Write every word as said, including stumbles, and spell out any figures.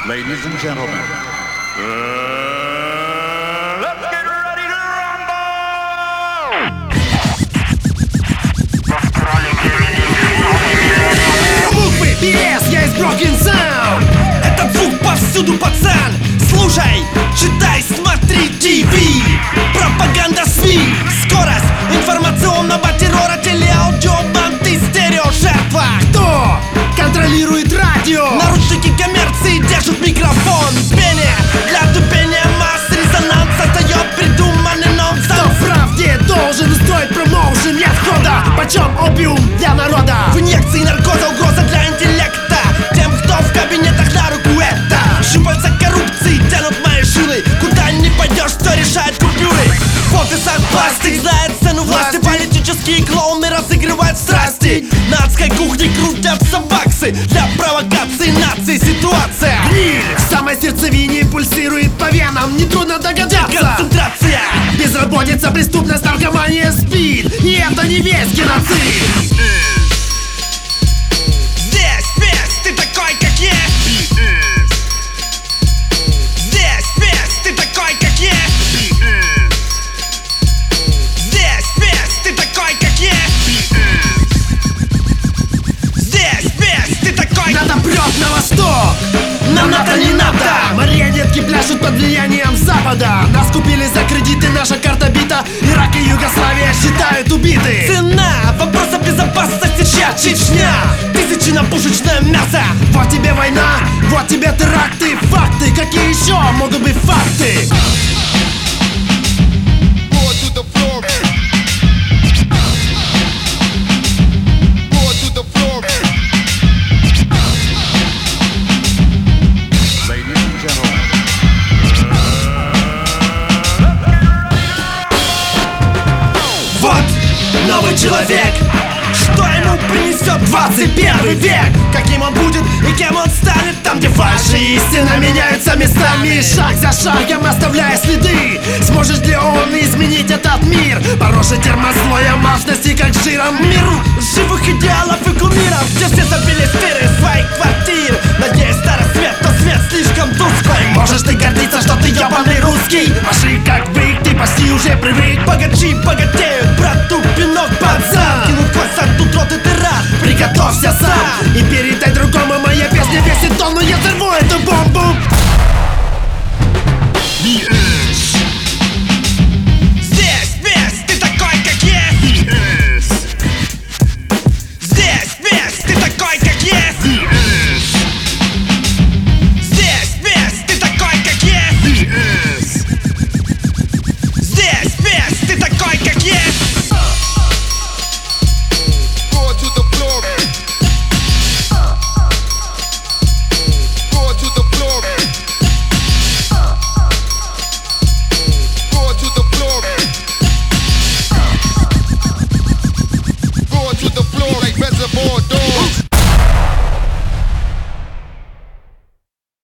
Ladies and gentlemen, uh, let's get ready to rumble! Буквы пи эс, я из Broken Sound. Этот звук повсюду, пацан. Слушай, читай, смотри ти ви. Пропаганда СМИ, скорость информационного террора, телеаудио, банты, стерео, жертва. Кто контролирует радио? Наручники коммерции держат микрофон. Пение для тупения масс, резонанс создает придуманный нонсенс. Кто в правде должен устроить промоушен? Нет входа, почем опиум для народа? В инъекции наркоза, угроза для интеллекта. Тем, кто в кабинетах на руку это. Щупальца коррупции тянут мои жилы. Куда не пойдешь, все решает купюры. В офисах пластик знает цену власти. Политические клоуны разыгрывают страсти. На адской кухне крутятся баксы. Для провокации нации ситуация. Гниль в самой сердцевине пульсирует по венам. Нетрудно догадаться. Концентрация, безработица, преступность, наркомания, спид. И это не весь геноцид. Здесь весь ты такой, как есть. Здесь весь ты такой, как есть. Здесь весь ты такой, как есть. Здесь весь ты такой. Надо прет на восток. Нам надо, не надо. Марионетки пляшут под влиянием Запада. Нас купили за кредиты, наша карта бита. Ирак и Югославия считают убиты. Цена вопроса безопасности, чья Чечня? Тысячи на пушечное мясо. Вот тебе война, вот тебе теракты. Факты, какие еще могут быть факты? Новый человек, что ему принесет двадцать первый век? Каким он будет и кем он станет? Там, где фальшь и истина меняются местами. Шаг за шагом оставляя следы. Сможет ли он изменить этот мир? Поросший термослоем алчности, как жиром. Миру живых идеалов и кумиров, где все забили стыры своих квартир. Надеюсь, старый свет, но свет слишком тусклый. Можешь ты гордиться, что ты ебаный русский? Маши как бык, ты почти уже привык. Богачи богатеют, брату пинок, пацан. Кинут кость, тут рот и ты рад. Приготовься сам и перед